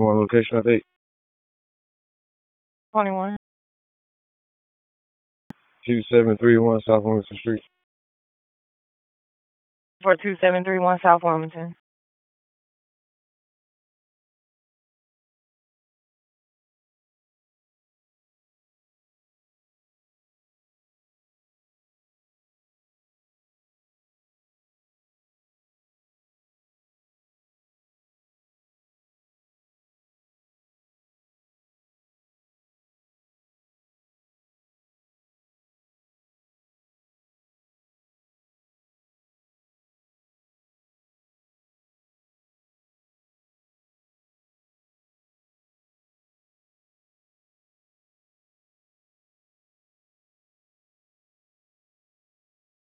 911 location update. 21. 2731 South Wilmington Street. For 2731 South Wilmington.